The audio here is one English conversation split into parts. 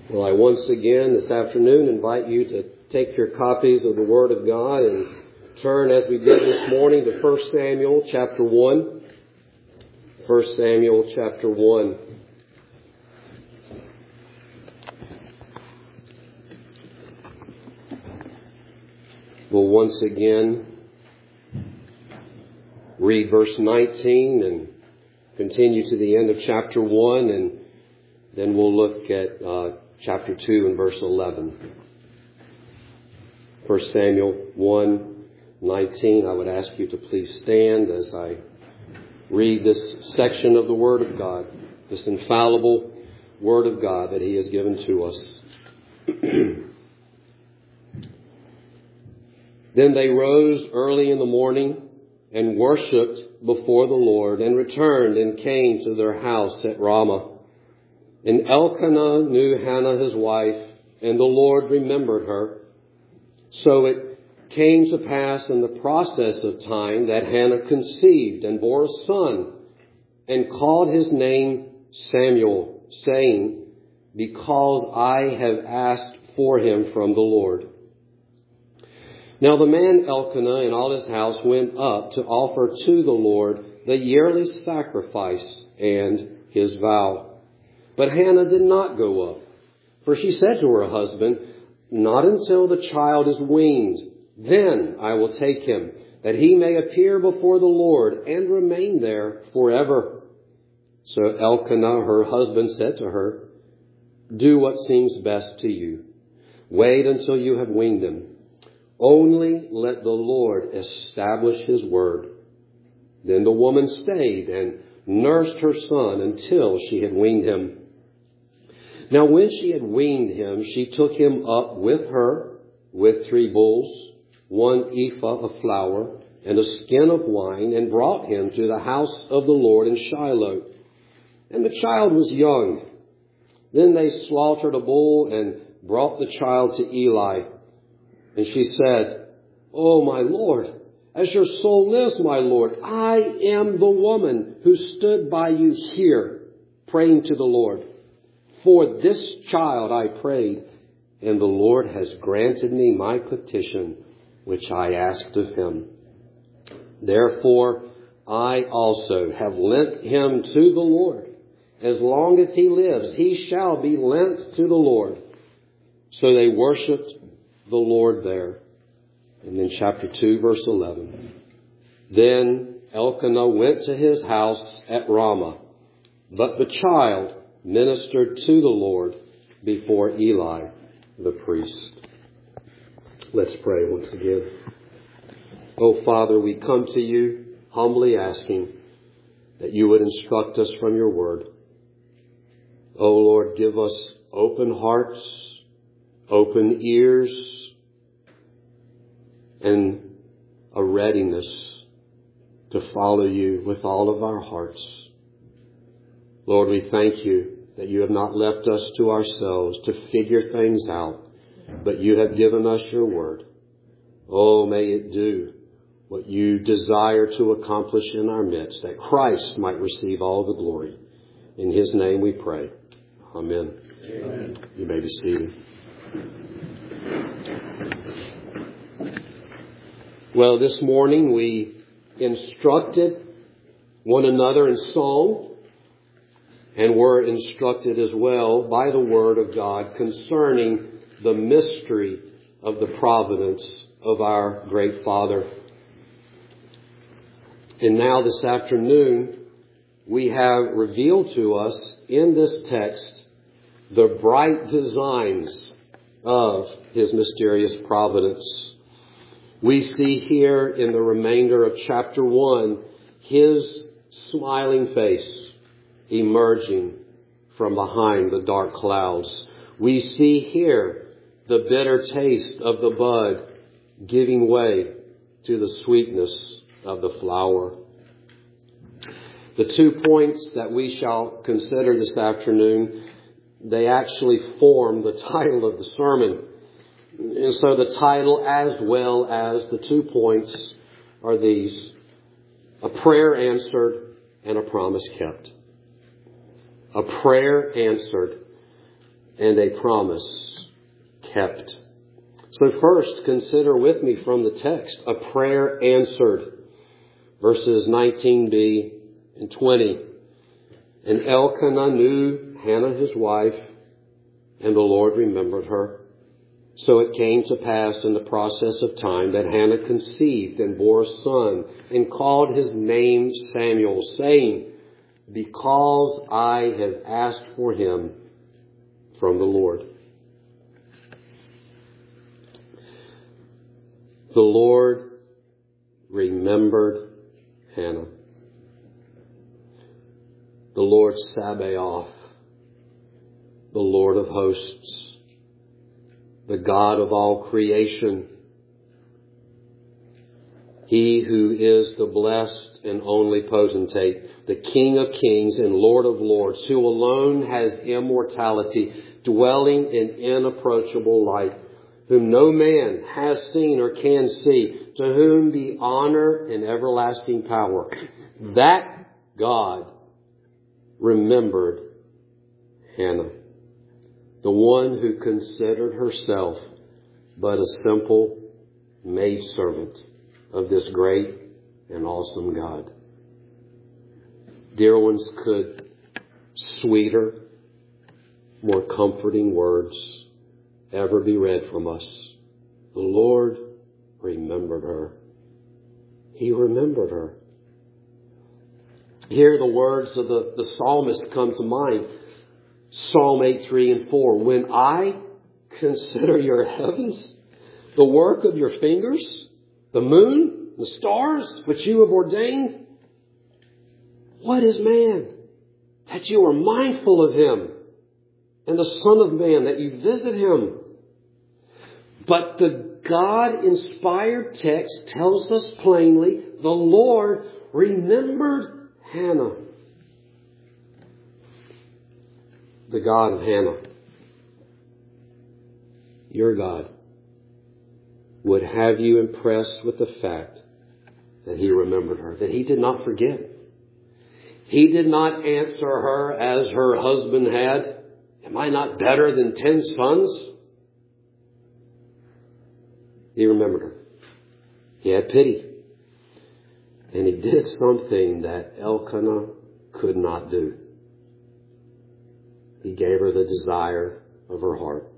Well, I once again this afternoon invite you to take your copies of the Word of God and turn, as we did this morning, to 1 Samuel chapter 1. 1 Samuel chapter 1. We'll once again read verse 19 and continue to the end of chapter 1, and then we'll look at chapter 2 and verse 11. 1 Samuel 1:19. I would ask you to please stand as I read this section of the Word of God, this infallible Word of God that He has given to us. Then they rose early in the morning and worshipped before the Lord, and returned and came to their house at Ramah. And Elkanah knew Hannah his wife, and the Lord remembered her. So it came to pass in the process of time that Hannah conceived and bore a son, and called his name Samuel, saying, "Because I have asked for him from the Lord." Now the man Elkanah and all his house went up to offer to the Lord the yearly sacrifice and his vow. But Hannah did not go up, for she said to her husband, "Not until the child is weaned, then I will take him, that he may appear before the Lord and remain there forever." So Elkanah, her husband, said to her, "Do what seems best to you. Wait until you have weaned him. Only let the Lord establish his word." Then the woman stayed and nursed her son until she had weaned him. Now when she had weaned him, she took him up with her with 3 bulls, 1 ephah of flour, and a skin of wine, and brought him to the house of the Lord in Shiloh. And the child was young. Then they slaughtered a bull and brought the child to Eli. And she said, "Oh, my Lord, as your soul lives, my Lord, I am the woman who stood by you here, praying to the Lord. For this child I prayed, and the Lord has granted me my petition, which I asked of him. Therefore, I also have lent him to the Lord. As long as he lives, he shall be lent to the Lord." So they worshipped the Lord there. And then chapter 2, verse 11. Then Elkanah went to his house at Ramah, but the child ministered to the Lord before Eli the priest. Let's pray once again. Oh, Father, we come to you humbly asking that you would instruct us from your word. Oh, Lord, give us open hearts, open ears, and a readiness to follow you with all of our hearts. Lord, we thank you that you have not left us to ourselves to figure things out, but you have given us your word. Oh, may it do what you desire to accomplish in our midst, that Christ might receive all the glory. In his name we pray. Amen. Amen. You may be seated. Well, this morning we instructed one another in song, and were instructed as well by the Word of God concerning the mystery of the providence of our great Father. And now this afternoon, we have revealed to us in this text the bright designs of his mysterious providence. We see here in the remainder of chapter 1, his smiling face emerging from behind the dark clouds. We see here the bitter taste of the bud giving way to the sweetness of the flower. The 2 points that we shall consider this afternoon, they actually form the title of the sermon. And so the title as well as the 2 points are these: a prayer answered and a promise kept. A prayer answered and a promise kept. So first, consider with me from the text a prayer answered. Verses 19b and 20. And Elkanah knew Hannah his wife, and the Lord remembered her. So it came to pass in the process of time that Hannah conceived and bore a son, and called his name Samuel, saying, Because I have asked for him from the Lord. The Lord remembered Hannah. The Lord Sabaoth, the Lord of hosts, the God of all creation, He who is the blessed and only potentate, the King of kings and Lord of lords, who alone has immortality, dwelling in inapproachable light, whom no man has seen or can see, to whom be honor and everlasting power. That God remembered Hannah, the one who considered herself but a simple maidservant of this great and awesome God. Dear ones, could sweeter, more comforting words ever be read from us? The Lord remembered her. He remembered her. Here the words of the psalmist come to mind. Psalm 8, 3 and 4. When I consider your heavens, the work of your fingers, the moon, the stars, which you have ordained, what is man that you are mindful of him, and the Son of Man that you visit him? But the God-inspired text tells us plainly, the Lord remembered Hannah. The God of Hannah, your God, would have you impressed with the fact that He remembered her, that He did not forget. He did not answer her as her husband had. Am I not better than 10 sons? He remembered her. He had pity. And He did something that Elkanah could not do. He gave her the desire of her heart.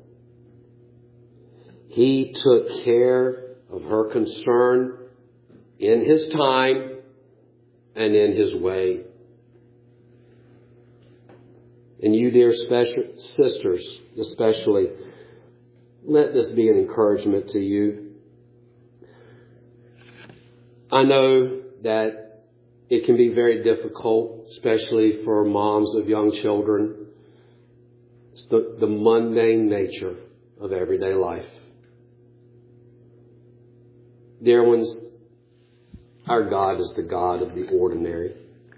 He took care of her concern in His time and in His way. And you, dear sisters, especially, let this be an encouragement to you. I know that it can be very difficult, especially for moms of young children. It's the mundane nature of everyday life. Dear ones, our God is the God of the ordinary.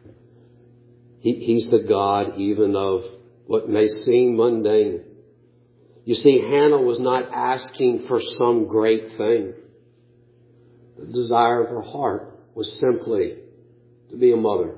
He's the God even of what may seem mundane. You see, Hannah was not asking for some great thing. The desire of her heart was simply to be a mother,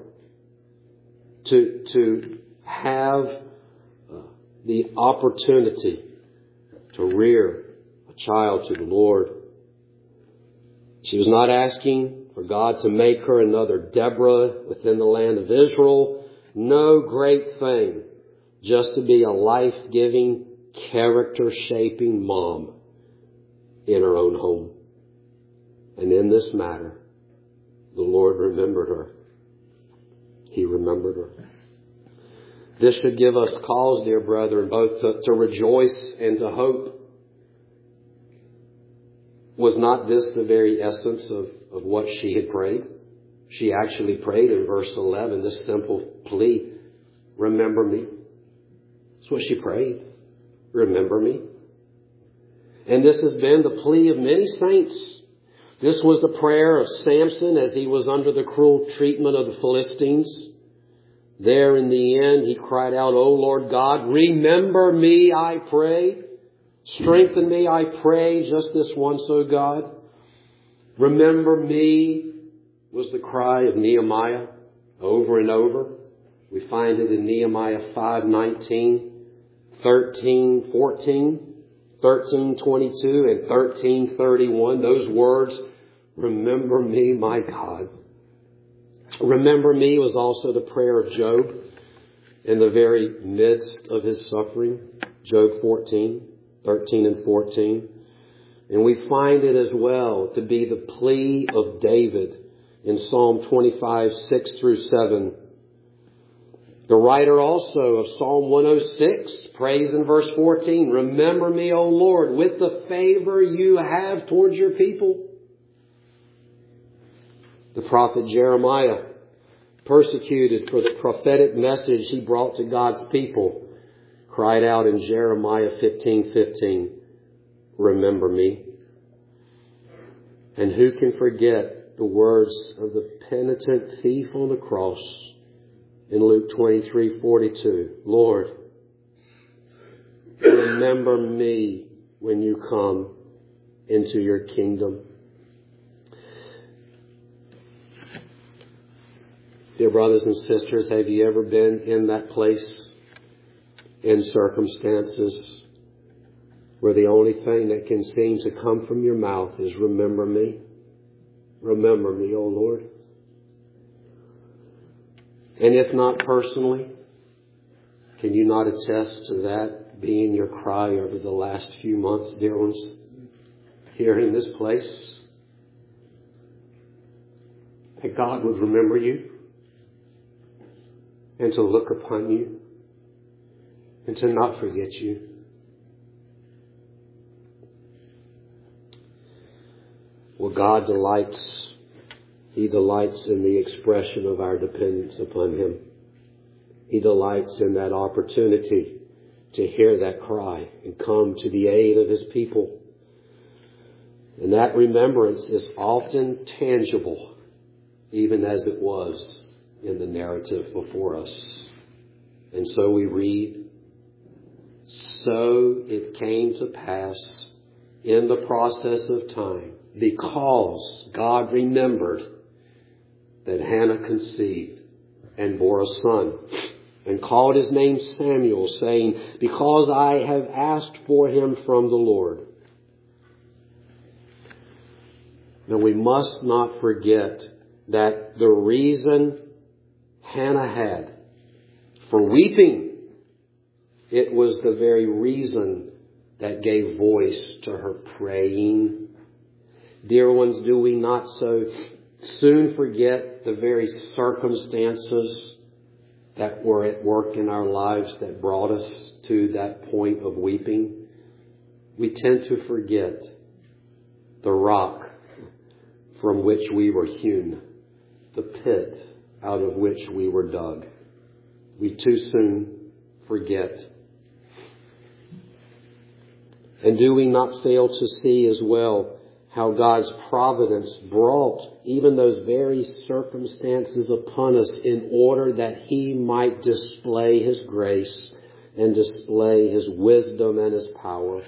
to have the opportunity to rear a child to the Lord. She was not asking for God to make her another Deborah within the land of Israel. No great thing, just to be a life-giving, character-shaping mom in her own home. And in this matter, the Lord remembered her. He remembered her. This should give us cause, dear brethren, both to rejoice and to hope. Was not this the very essence of what she had prayed? She actually prayed in verse 11, this simple plea, remember me. That's what she prayed. Remember me. And this has been the plea of many saints. This was the prayer of Samson as he was under the cruel treatment of the Philistines. There in the end, he cried out, O Lord God, remember me, I pray. Strengthen me, I pray, just this once, O God. Remember me was the cry of Nehemiah over and over. We find it in Nehemiah 5:19. 13:14, 13:22, and 13:31. Those words, remember me, my God. Remember me was also the prayer of Job in the very midst of his suffering. Job 14, 13 and 14. And we find it as well to be the plea of David in Psalm 25, 6 through 7. The writer also of Psalm 106 prays in verse 14, remember me, O Lord, with the favor you have towards your people. The prophet Jeremiah, persecuted for the prophetic message he brought to God's people, cried out in Jeremiah 15:15, remember me. And who can forget the words of the penitent thief on the cross in Luke 23:42? Lord, remember me when you come into your kingdom. Dear brothers and sisters, have you ever been in that place, in circumstances, where the only thing that can seem to come from your mouth is remember me? Remember me, O Lord. And if not personally, can you not attest to that being your cry over the last few months, dear ones, here in this place? That God would remember you and to look upon you and to not forget you. Well, God delights. He delights in the expression of our dependence upon Him. He delights in that opportunity to hear that cry and come to the aid of His people. And that remembrance is often tangible, even as it was in the narrative before us. And so we read, so it came to pass in the process of time, because God remembered, that Hannah conceived and bore a son and called his name Samuel, saying, because I have asked for him from the Lord. Now we must not forget that the reason Hannah had for weeping, it was the very reason that gave voice to her praying. Dear ones, do we not so soon forget the very circumstances that were at work in our lives that brought us to that point of weeping? We tend to forget the rock from which we were hewn, the pit out of which we were dug. We too soon forget. And do we not fail to see as well how God's providence brought even those very circumstances upon us in order that He might display His grace and display His wisdom and His power?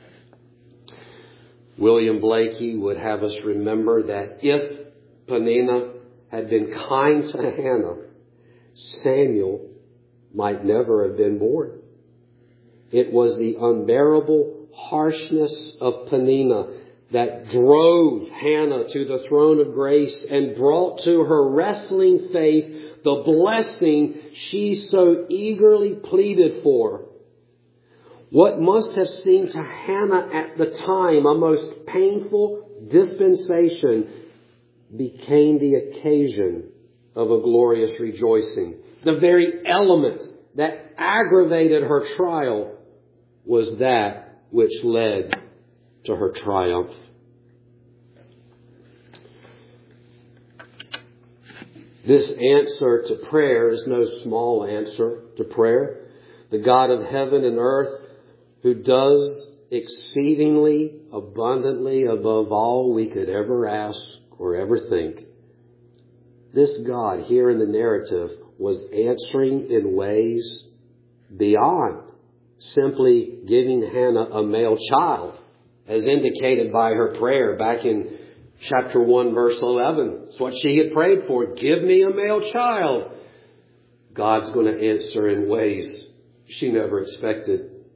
William Blakey would have us remember that if Peninnah had been kind to Hannah, Samuel might never have been born. It was the unbearable harshness of Peninnah that drove Hannah to the throne of grace and brought to her wrestling faith the blessing she so eagerly pleaded for. What must have seemed to Hannah at the time a most painful dispensation became the occasion of a glorious rejoicing. The very element that aggravated her trial was that which led to her triumph. This answer to prayer is no small answer to prayer. The God of heaven and earth, who does exceedingly abundantly above all we could ever ask or ever think. This God here in the narrative was answering in ways beyond simply giving Hannah a male child, as indicated by her prayer back in chapter 1, verse 11. It's what she had prayed for. Give me a male child. God's going to answer in ways she never expected.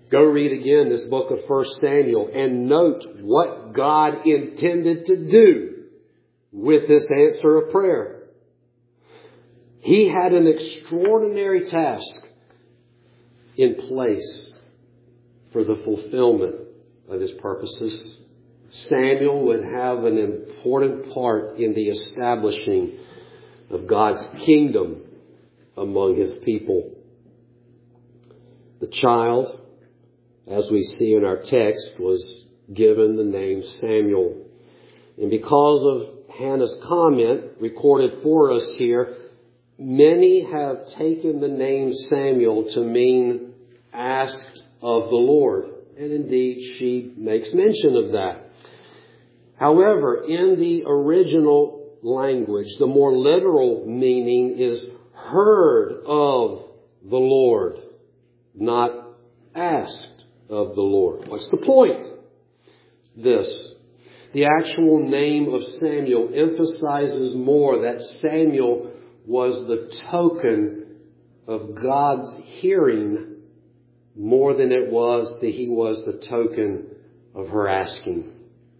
Go read again this book of 1 Samuel and note what God intended to do with this answer of prayer. He had an extraordinary task in place for the fulfillment of his purposes. Samuel would have an important part in the establishing of God's kingdom among his people. The child, as we see in our text, was given the name Samuel. And because of Hannah's comment recorded for us here, many have taken the name Samuel to mean asked of the Lord. And indeed, she makes mention of that. However, in the original language, the more literal meaning is heard of the Lord, not asked of the Lord. What's the point? This. The actual name of Samuel emphasizes more that Samuel was the token of God's hearing more than it was that he was the token of her asking.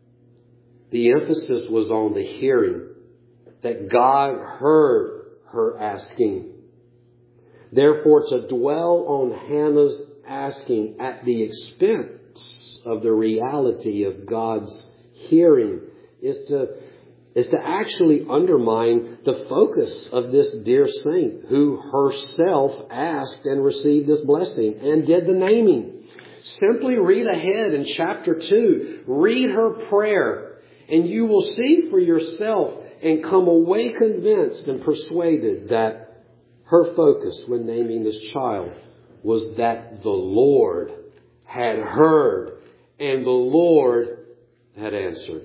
The emphasis was on the hearing, that God heard her asking. Therefore, to dwell on Hannah's asking at the expense of the reality of God's hearing is to actually undermine the focus of this dear saint who herself asked and received this blessing and did the naming. Simply read ahead in chapter 2. Read her prayer and you will see for yourself and come away convinced and persuaded that her focus when naming this child was that the Lord had heard and the Lord had answered.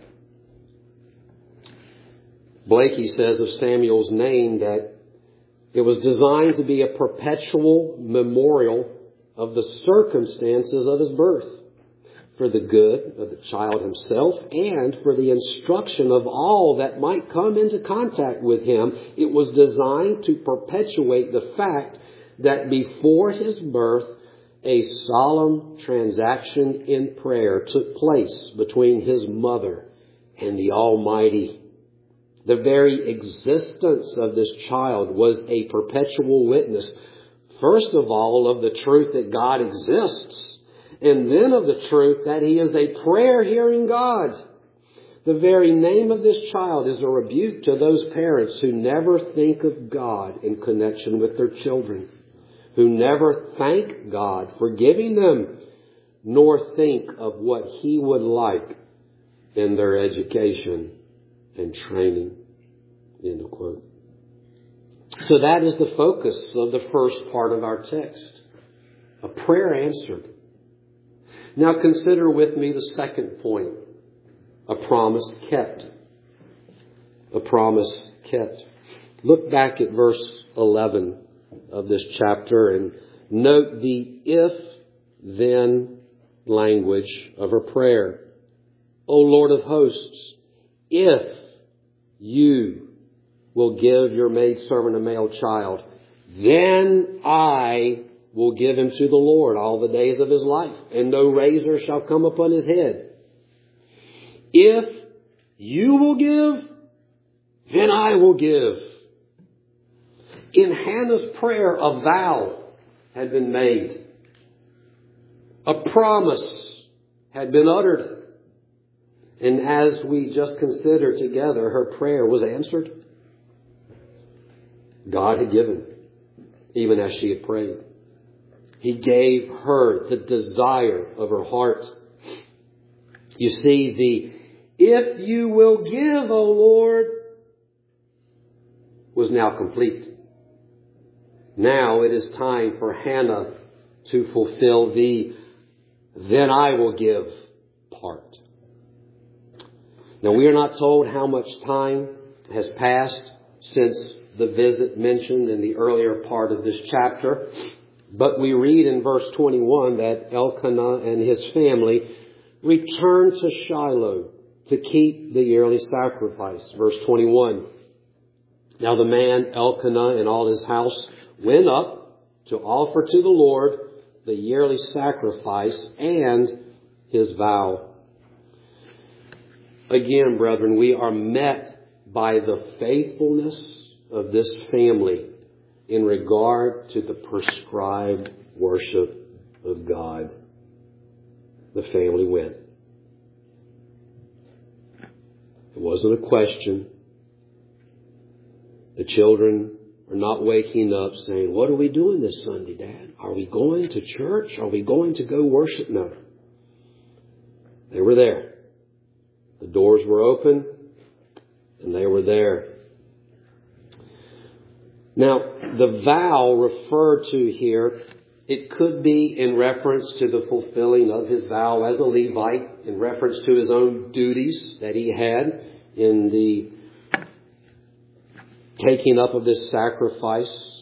Blakey says of Samuel's name that it was designed to be a perpetual memorial of the circumstances of his birth, for the good of the child himself and for the instruction of all that might come into contact with him. It was designed to perpetuate the fact that before his birth, a solemn transaction in prayer took place between his mother and the Almighty. The very existence of this child was a perpetual witness, first of all, of the truth that God exists, and then of the truth that he is a prayer-hearing God. The very name of this child is a rebuke to those parents who never think of God in connection with their children, who never thank God for giving them, nor think of what he would like in their education and training. End of quote. So that is the focus of the first part of our text. A prayer answered. Now consider with me the second point. A promise kept. A promise kept. Look back at verse 11 of this chapter and note the if-then language of her prayer. O Lord of hosts, if you will give your maidservant a male child, then I will give him to the Lord all the days of his life, and no razor shall come upon his head. If you will give, then I will give. In Hannah's prayer, a vow had been made. A promise had been uttered. And as we just considered together, her prayer was answered. God had given, even as she had prayed. He gave her the desire of her heart. You see, the if you will give, O Lord, was now complete. Now it is time for Hannah to fulfill the then I will give part. Now we are not told how much time has passed since the visit mentioned in the earlier part of this chapter. But we read in verse 21 that Elkanah and his family returned to Shiloh to keep the yearly sacrifice. Verse 21. Now the man Elkanah and all his house went up to offer to the Lord the yearly sacrifice and his vow. Again, brethren, we are met by the faithfulness of this family in regard to the prescribed worship of God. The family went. It wasn't a question. The children are not waking up saying, "What are we doing this Sunday, Dad? Are we going to church? Are we going to go worship?" No. They were there. The doors were open and they were there. Now, the vow referred to here, it could be in reference to the fulfilling of his vow as a Levite, in reference to his own duties that he had in the taking up of this sacrifice.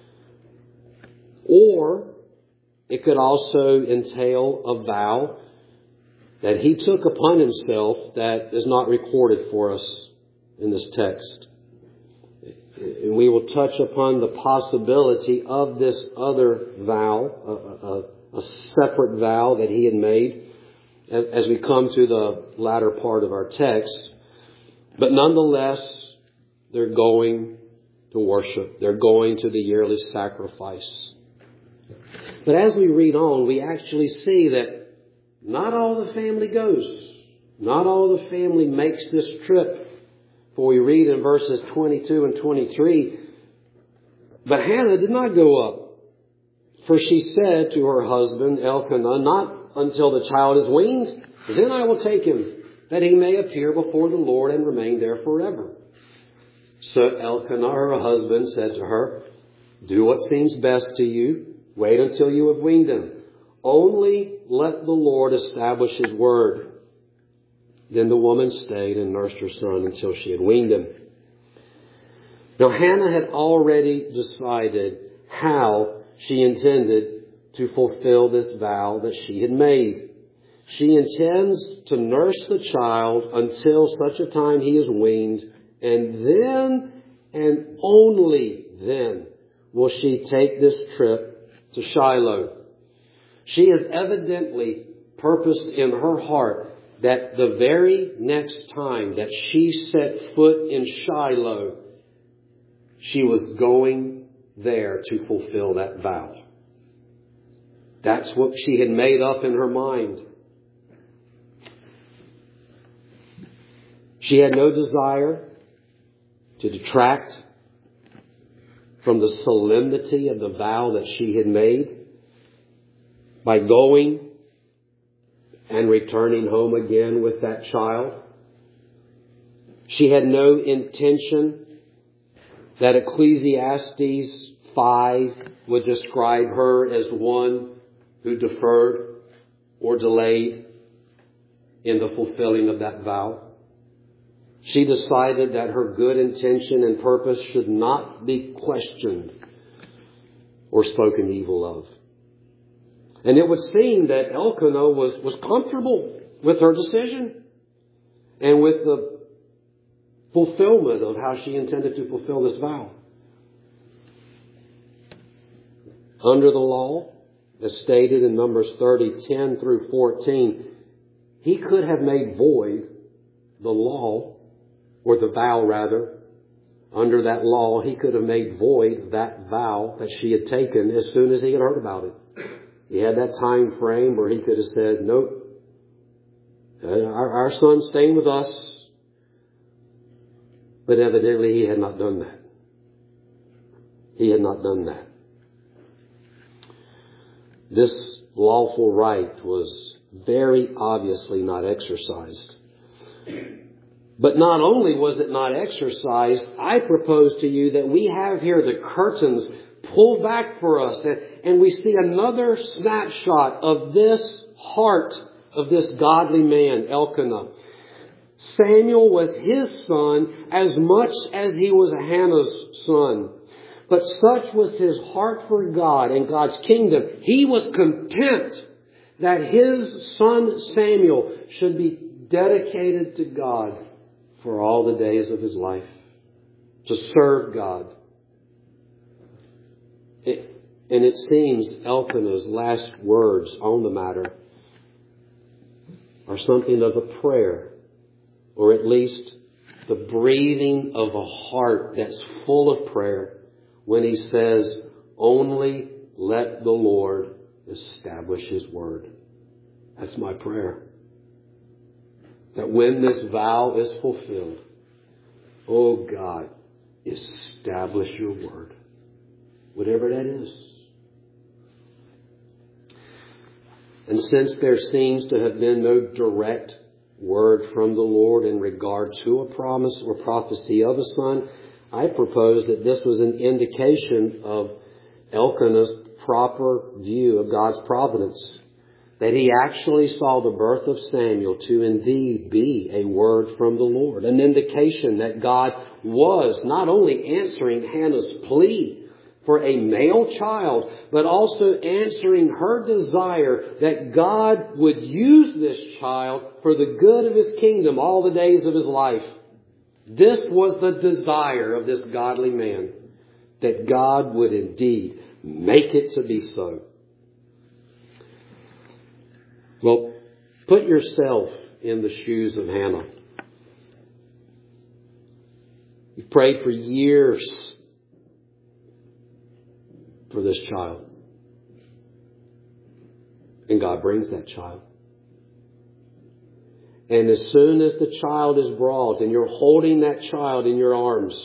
Or it could also entail a vow that he took upon himself that is not recorded for us in this text. And we will touch upon the possibility of this other vow, a separate vow that he had made as we come to the latter part of our text. But nonetheless, they're going to worship. They're going to the yearly sacrifice. But as we read on, we actually see that not all the family goes. Not all the family makes this trip. For we read in verses 22 and 23, "But Hannah did not go up, for she said to her husband Elkanah, 'Not until the child is weaned, then I will take him, that he may appear before the Lord and remain there forever.' So Elkanah, her husband, said to her, 'Do what seems best to you. Wait until you have weaned him. Only let the Lord establish his word.' Then the woman stayed and nursed her son until she had weaned him." Now Hannah had already decided how she intended to fulfill this vow that she had made. She intends to nurse the child until such a time he is weaned, and then and only then will she take this trip to Shiloh. She has evidently purposed in her heart that the very next time that she set foot in Shiloh, she was going there to fulfill that vow. That's what she had made up in her mind. She had no desire to detract from the solemnity of the vow that she had made by going and returning home again with that child. She had no intention that Ecclesiastes 5 would describe her as one who deferred or delayed in the fulfilling of that vow. She decided that her good intention and purpose should not be questioned or spoken evil of. And it would seem that Elkanah was comfortable with her decision and with the fulfillment of how she intended to fulfill this vow. Under the law, as stated in Numbers 30:10 through 14, he could have made void the law, or the vow rather. Under that law, he could have made void that vow that she had taken as soon as he had heard about it. He had that time frame where he could have said, "Nope, our son's staying with us." But evidently he had not done that. He had not done that. This lawful right was very obviously not exercised. But not only was it not exercised, I propose to you that we have here the curtains pulled back for us, and we see another snapshot of this heart of this godly man, Elkanah. Samuel was his son as much as he was Hannah's son. But such was his heart for God and God's kingdom. He was content that his son Samuel should be dedicated to God for all the days of his life, to serve God. And it seems Elkanah's last words on the matter are something of a prayer, or at least the breathing of a heart that's full of prayer when he says, "Only let the Lord establish His word." That's my prayer. That when this vow is fulfilled, oh God, establish your word. Whatever that is. And since there seems to have been no direct word from the Lord in regard to a promise or prophecy of a son, I propose that this was an indication of Elkanah's proper view of God's providence. That he actually saw the birth of Samuel to indeed be a word from the Lord. An indication that God was not only answering Hannah's plea for a male child, but also answering her desire that God would use this child for the good of His kingdom all the days of his life. This was the desire of this godly man, that God would indeed make it to be so. Well, put yourself in the shoes of Hannah. You've prayed for years for this child. And God brings that child. And as soon as the child is brought and you're holding that child in your arms,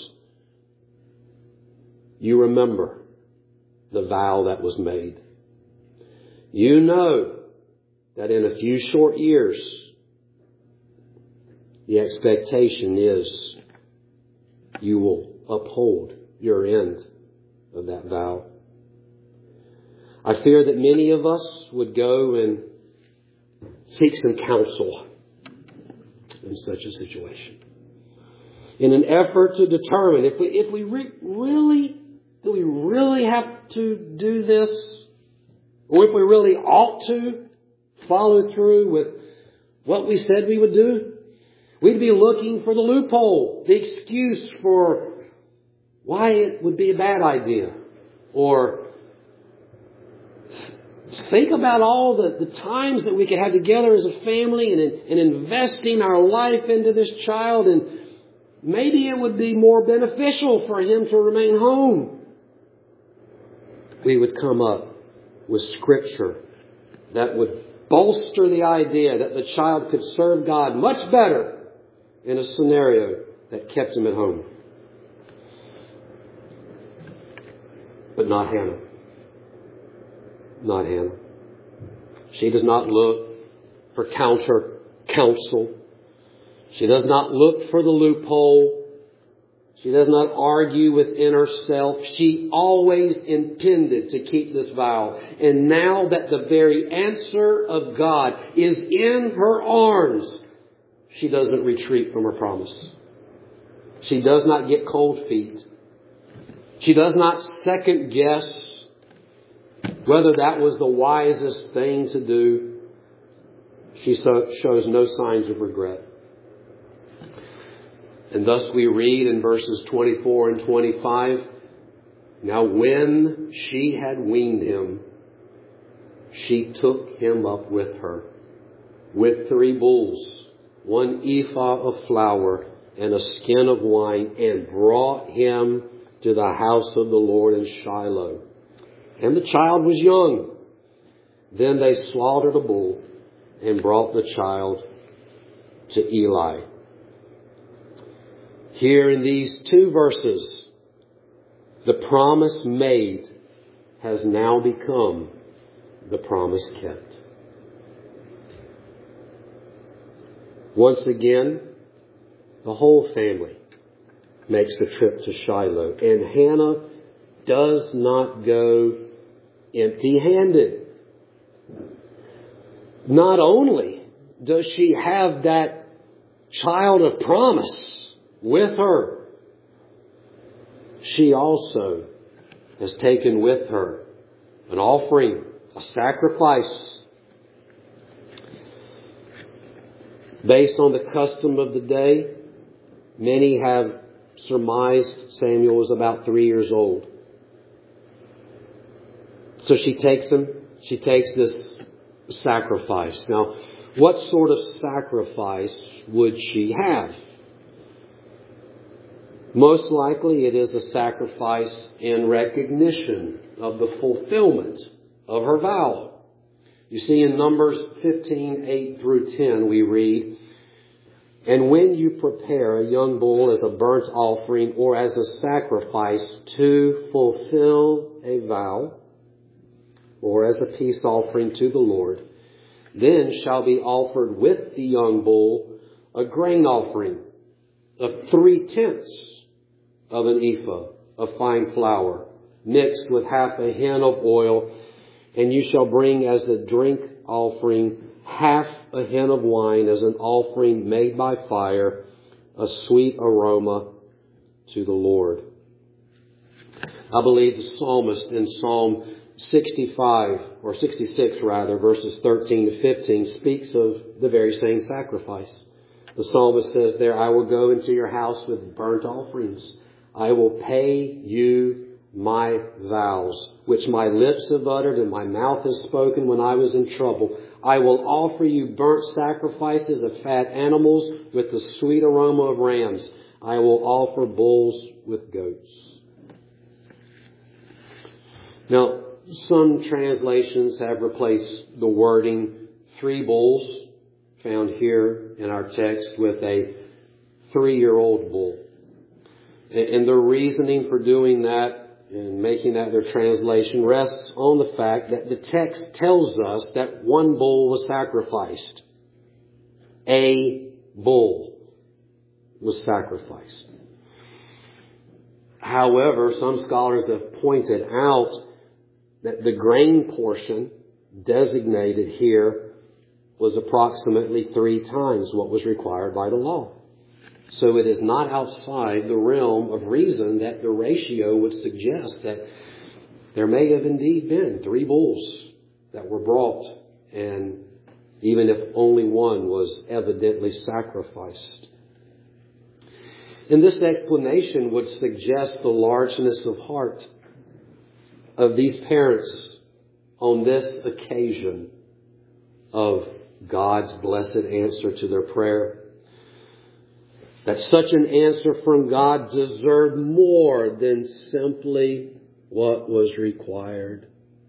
you remember the vow that was made. You know that in a few short years, the expectation is you will uphold your end of that vow. I fear that many of us would go and seek some counsel in such a situation, in an effort to determine if we really have to do this, or if we really ought to follow through with what we said we would do. We'd be looking for the loophole, the excuse for why it would be a bad idea, or think about all the times that we could have together as a family and investing our life into this child, and maybe it would be more beneficial for him to remain home. We would come up with scripture that would bolster the idea that the child could serve God much better in a scenario that kept him at home. But not Hannah. Not Hannah. She does not look for counter counsel. She does not look for the loophole. She does not argue within herself. She always intended to keep this vow. And now that the very answer of God is in her arms, she doesn't retreat from her promise. She does not get cold feet. She does not second guess whether that was the wisest thing to do. She shows no signs of regret. And thus we read in verses 24 and 25, "Now when she had weaned him, she took him up with her, with 3 bulls, 1 ephah of flour, and a skin of wine, and brought him to the house of the Lord in Shiloh. And the child was young. Then they slaughtered a bull and brought the child to Eli." Here in these 2 verses, the promise made has now become the promise kept. Once again, the whole family makes the trip to Shiloh, and Hannah does not go empty-handed. Not only does she have that child of promise with her, she also has taken with her an offering, a sacrifice. Based on the custom of the day, many have surmised Samuel was about 3 years old. So she takes him. She takes this sacrifice. Now, what sort of sacrifice would she have? Most likely it is a sacrifice in recognition of the fulfillment of her vow. You see, in Numbers 15:8 through 10, we read, "And when you prepare a young bull as a burnt offering or as a sacrifice to fulfill a vow, or as a peace offering to the Lord, then shall be offered with the young bull a grain offering of 3/10 of an ephah of fine flour, mixed with half a hin of oil, and you shall bring as the drink offering half a hin of wine as an offering made by fire, a sweet aroma to the Lord." I believe the psalmist in Psalm 66 verses 13 to 15 speaks of the very same sacrifice. The psalmist says there, "I will go into your house with burnt offerings. I will pay you my vows, which my lips have uttered and my mouth has spoken when I was in trouble. I will offer you burnt sacrifices of fat animals with the sweet aroma of rams. I will offer bulls with goats." Now, some translations have replaced the wording 3 bulls found here in our text with a 3-year-old bull. And the reasoning for doing that and making that their translation rests on the fact that the text tells us that 1 bull was sacrificed. A bull was sacrificed. However, some scholars have pointed out that the grain portion designated here was approximately 3 times what was required by the law. So it is not outside the realm of reason that the ratio would suggest that there may have indeed been 3 bulls that were brought, and even if only 1 was evidently sacrificed. And this explanation would suggest the largeness of heart of these parents on this occasion of God's blessed answer to their prayer. That such an answer from God deserved more than simply what was required.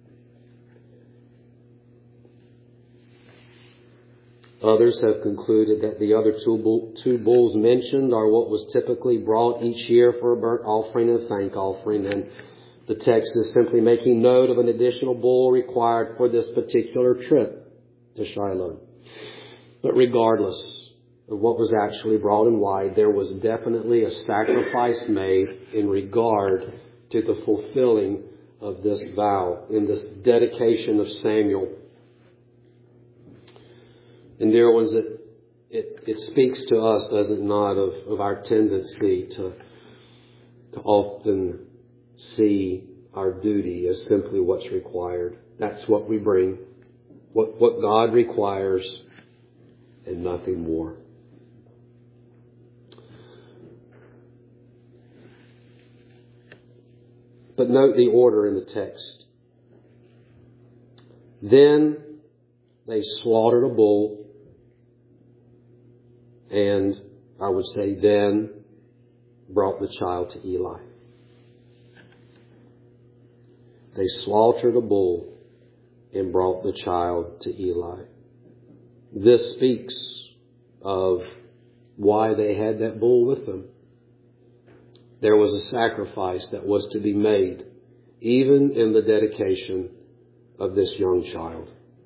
Others have concluded that the other two bulls mentioned are what was typically brought each year for a burnt offering and a thank offering, and the text is simply making note of an additional bull required for this particular trip to Shiloh. But regardless of what was actually brought and why, there was definitely a sacrifice made in regard to the fulfilling of this vow, in this dedication of Samuel. And dear ones, it speaks to us, does it not, of our tendency to often see our duty as simply what's required. That's what we bring. What God requires and nothing more. But note the order in the text. Then they slaughtered a bull, and I would say then brought the child to Eli. They slaughtered a bull and brought the child to Eli. This speaks of why they had that bull with them. There was a sacrifice that was to be made, even in the dedication of this young child.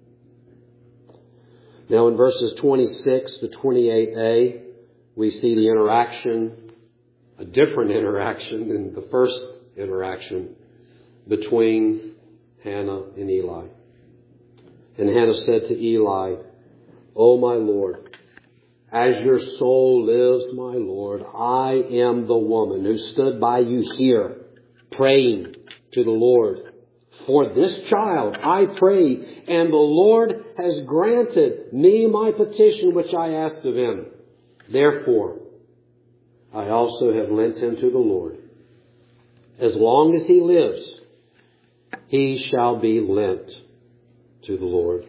Now in verses 26 to 28a, we see the interaction, a different interaction than the first interaction between Hannah and Eli. And Hannah said to Eli, "O my Lord, as your soul lives, my Lord, I am the woman who stood by you here praying to the Lord. For this child I prayed, and the Lord has granted me my petition which I asked of him. Therefore, I also have lent him to the Lord. As long as he lives, he shall be lent to the Lord.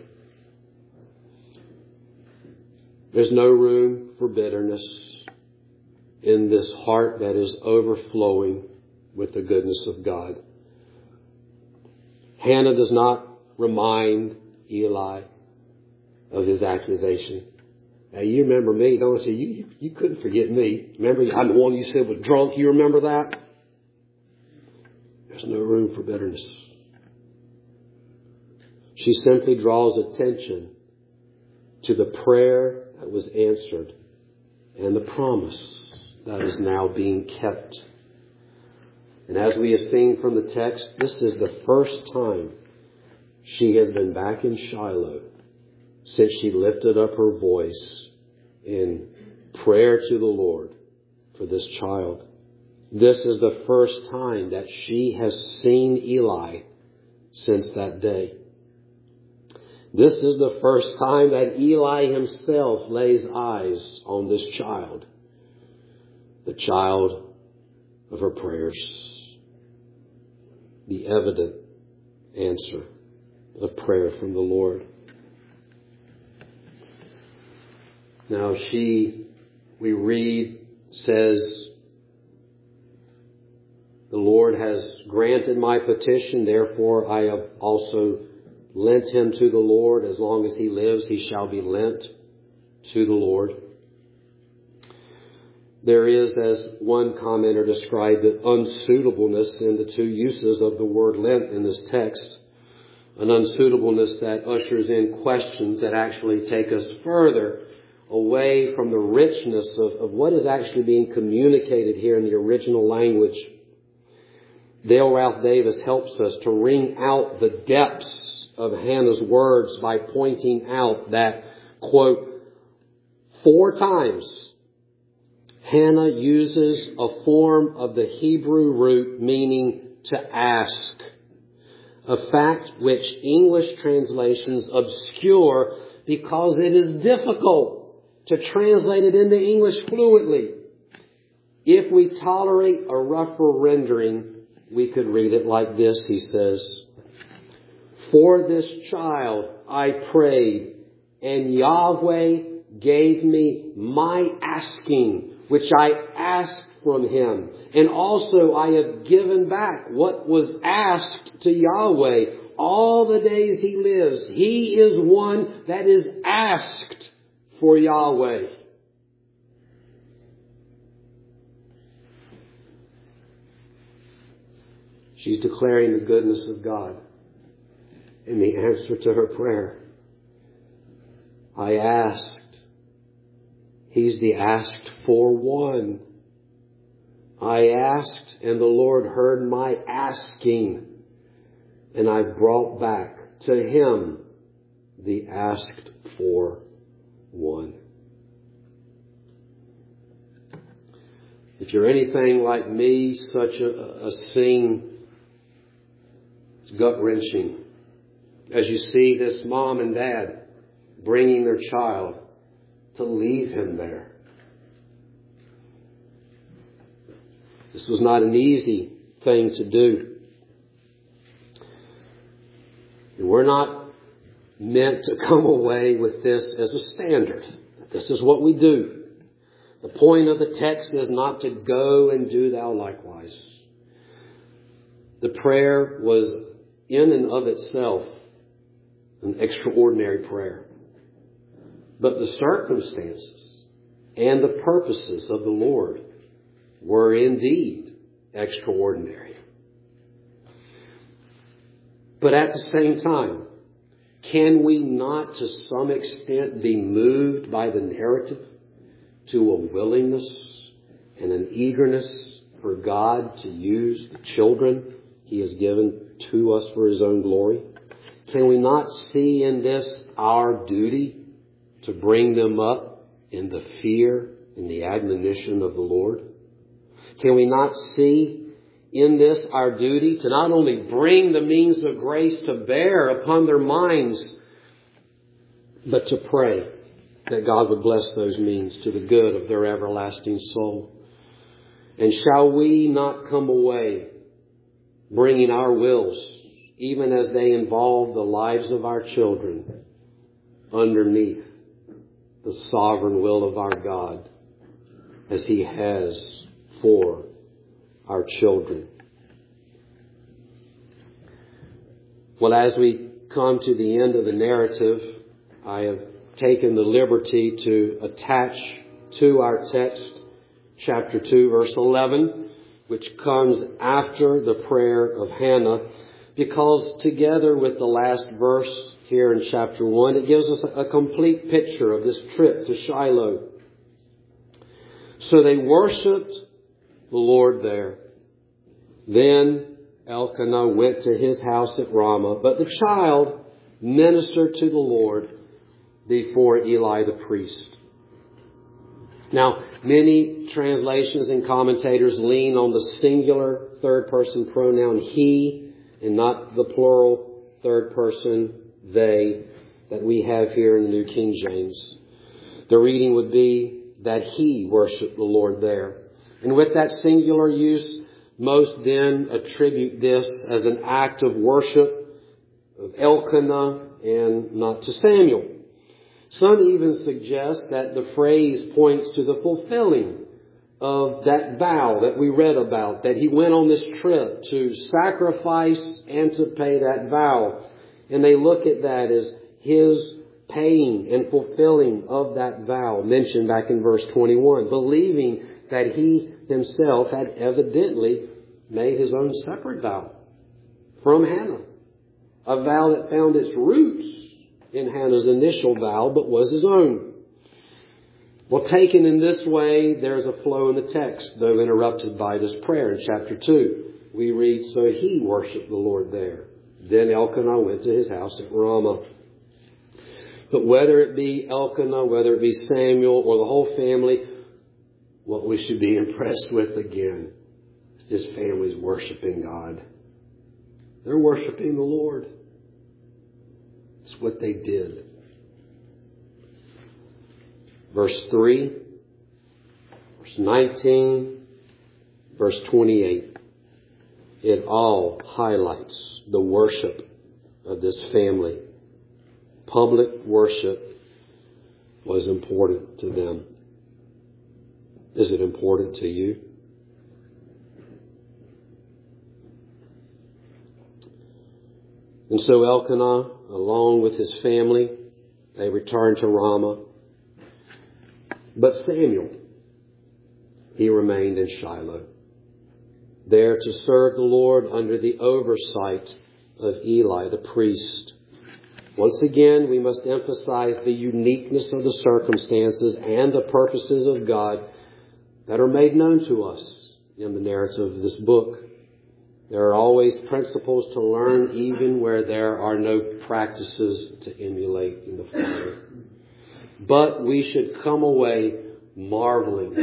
There's no room for bitterness in this heart that is overflowing with the goodness of God. Hannah does not remind Eli of his accusation. Now, you remember me, don't you? You couldn't forget me. Remember, I'm the one you said was drunk. You remember that? There's no room for bitterness. She simply draws attention to the prayer that was answered and the promise that is now being kept. And as we have seen from the text, this is the first time she has been back in Shiloh since she lifted up her voice in prayer to the Lord for this child. This is the first time that she has seen Eli since that day. This is the first time that Eli himself lays eyes on this child, the child of her prayers, the evident answer of prayer from the Lord. Now we read, says, the Lord has granted my petition, therefore I have also lent him to the Lord. As long as he lives, he shall be lent to the Lord. There is, as one commenter described it, unsuitableness in the two uses of the word lent in this text. An unsuitableness that ushers in questions that actually take us further away from the richness of what is actually being communicated here in the original language. Dale Ralph Davis helps us to wring out the depths of Hannah's words by pointing out that, quote, 4 times Hannah uses a form of the Hebrew root meaning to ask, a fact which English translations obscure because it is difficult to translate it into English fluently. If we tolerate a rougher rendering, we could read it like this, he says. For this child I prayed, and Yahweh gave me my asking, which I asked from him. And also I have given back what was asked to Yahweh all the days he lives. He is one that is asked for Yahweh. She's declaring the goodness of God in the answer to her prayer. I asked. He's the asked for one. I asked, and the Lord heard my asking, and I brought back to him the asked for one. If you're anything like me, such a scene is gut-wrenching. As you see this mom and dad bringing their child to leave him there. This was not an easy thing to do. And we're not meant to come away with this as a standard. This is what we do. The point of the text is not to go and do thou likewise. The prayer was in and of itself an extraordinary prayer. But the circumstances and the purposes of the Lord were indeed extraordinary. But at the same time, can we not to some extent be moved by the narrative to a willingness and an eagerness for God to use the children he has given to us for his own glory? Can we not see in this our duty to bring them up in the fear and the admonition of the Lord? Can we not see in this our duty to not only bring the means of grace to bear upon their minds, but to pray that God would bless those means to the good of their everlasting soul? And shall we not come away bringing our wills even as they involve the lives of our children, underneath the sovereign will of our God, as He has for our children. Well, as we come to the end of the narrative, I have taken the liberty to attach to our text, chapter 2, verse 11, which comes after the prayer of Hannah, because together with the last verse here in chapter 1, it gives us a complete picture of this trip to Shiloh. So they worshiped the Lord there. Then Elkanah went to his house at Ramah, but the child ministered to the Lord before Eli the priest. Now, many translations and commentators lean on the singular third person pronoun he and not the plural third person they that we have here in the New King James. The reading would be that he worshiped the Lord there. And with that singular use, most then attribute this as an act of worship of Elkanah and not to Samuel. Some even suggest that the phrase points to the fulfilling of that vow that we read about, that he went on this trip to sacrifice and to pay that vow. And they look at that as his paying and fulfilling of that vow mentioned back in verse 21, believing that he himself had evidently made his own separate vow from Hannah, a vow that found its roots in Hannah's initial vow, but was his own. Well, taken in this way, there's a flow in the text, though interrupted by this prayer in chapter 2. We read, so he worshiped the Lord there. Then Elkanah went to his house at Ramah. But whether it be Elkanah, whether it be Samuel, or the whole family, what we should be impressed with again is this family's worshiping God. They're worshiping the Lord. It's what they did. Verse 3, verse 19, verse 28. It all highlights the worship of this family. Public worship was important to them. Is it important to you? And so Elkanah, along with his family, they returned to Ramah. But Samuel, he remained in Shiloh, there to serve the Lord under the oversight of Eli the priest. Once again, we must emphasize the uniqueness of the circumstances and the purposes of God that are made known to us in the narrative of this book. There are always principles to learn even where there are no practices to emulate in the Father. But we should come away marveling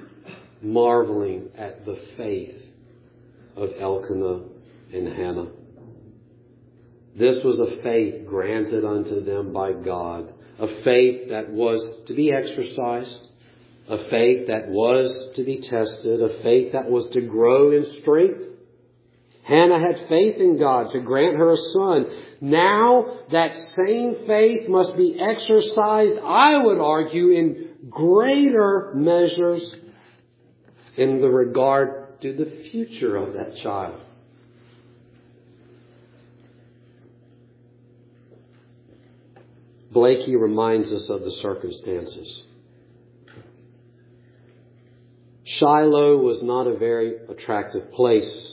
at the faith of Elkanah and Hannah. This was a faith granted unto them by God, a faith that was to be exercised, a faith that was to be tested, a faith that was to grow in strength. Hannah had faith in God to grant her a son. Now that same faith must be exercised, I would argue, in greater measures in the regard to the future of that child. Blakey reminds us of the circumstances. Shiloh was not a very attractive place.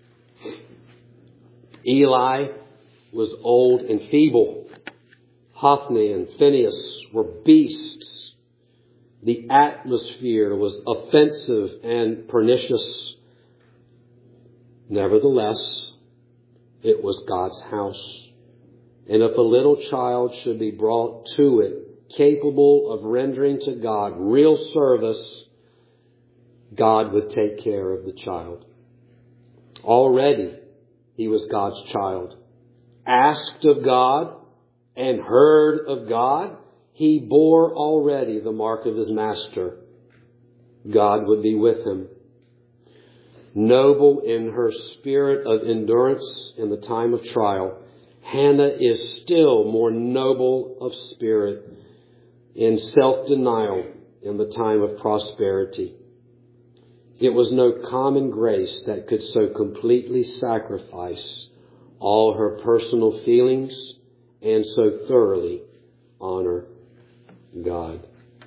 Eli was old and feeble. Hophni and Phinehas were beasts. The atmosphere was offensive and pernicious. Nevertheless, it was God's house. And if a little child should be brought to it, capable of rendering to God real service, God would take care of the child. Already, he was God's child. Asked of God and heard of God, he bore already the mark of his master. God would be with him. Noble in her spirit of endurance in the time of trial, Hannah is still more noble of spirit in self-denial in the time of prosperity. It was no common grace that could so completely sacrifice all her personal feelings and so thoroughly honor God.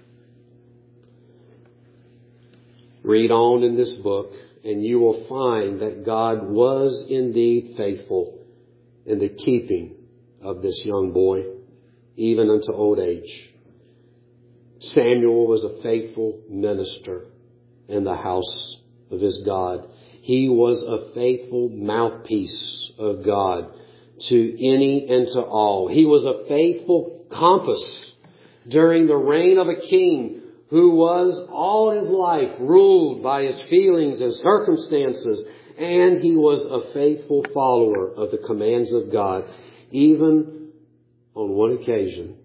Read on in this book, and you will find that God was indeed faithful in the keeping of this young boy, even unto old age. Samuel was a faithful minister in the house of his God. He was a faithful mouthpiece of God to any and to all. He was a faithful compass during the reign of a king who was all his life ruled by his feelings and circumstances. And he was a faithful follower of the commands of God, even on one occasion,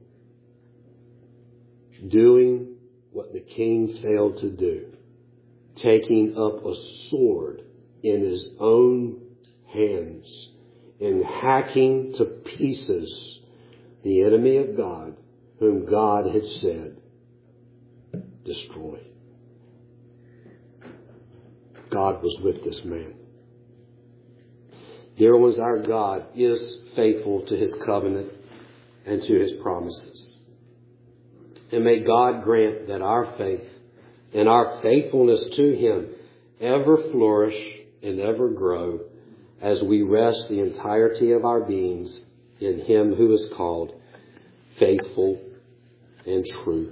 doing what the king failed to do, taking up a sword in his own hands and hacking to pieces the enemy of God, whom God had said, destroy. God was with this man. Dear ones, our God is faithful to his covenant and to his promises. And may God grant that our faith and our faithfulness to him ever flourish and ever grow as we rest the entirety of our beings in him who is called faithful and true.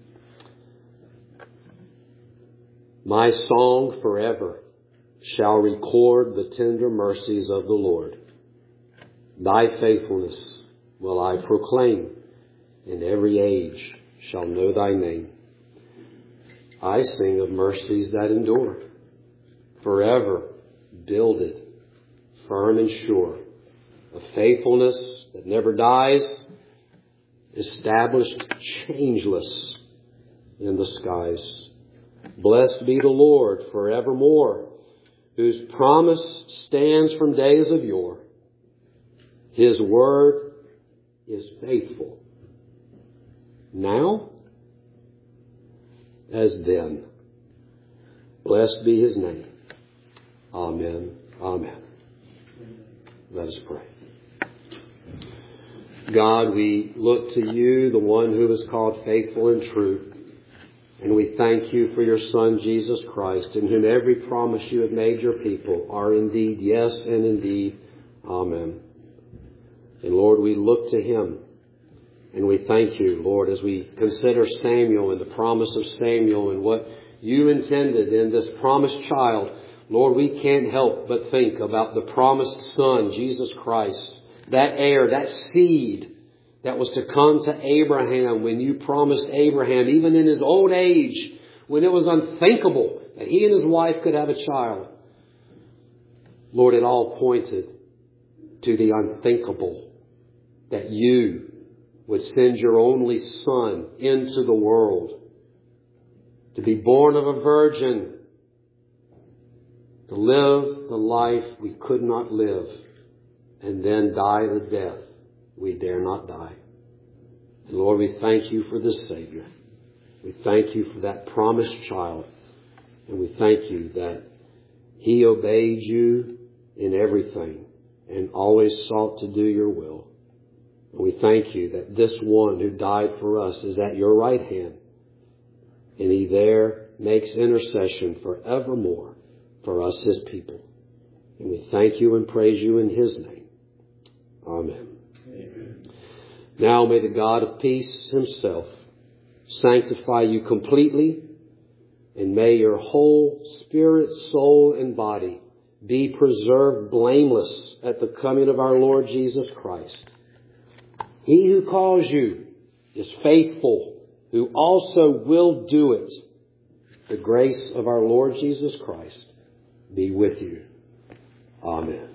My song forever shall record the tender mercies of the Lord. Thy faithfulness will I proclaim, and every age shall know thy name. I sing of mercies that endure, forever builded, firm and sure, of faithfulness that never dies, established changeless in the skies. Blessed be the Lord forevermore, whose promise stands from days of yore. His word is faithful, now as then. Blessed be his name. Amen. Amen. Let us pray. God, we look to you, the one who is called faithful and true. And we thank you for your Son, Jesus Christ, in whom every promise you have made your people are indeed yes and indeed amen. And Lord, we look to him. And we thank you, Lord, as we consider Samuel and the promise of Samuel and what you intended in this promised child. Lord, we can't help but think about the promised Son, Jesus Christ, that heir, that seed that was to come to Abraham when you promised Abraham, even in his old age, when it was unthinkable that he and his wife could have a child. Lord, it all pointed to the unthinkable, that you would send your only Son into the world to be born of a virgin, to live the life we could not live, and then die the death we dare not die. And Lord, we thank you for this Savior. We thank you for that promised child. And we thank you that he obeyed you in everything and always sought to do your will. And we thank you that this one who died for us is at your right hand. And he there makes intercession forevermore for us, his people. And we thank you and praise you in his name. Amen. Amen. Now may the God of peace himself sanctify you completely, and may your whole spirit, soul, and body be preserved blameless at the coming of our Lord Jesus Christ. He who calls you is faithful, who also will do it. The grace of our Lord Jesus Christ be with you. Amen.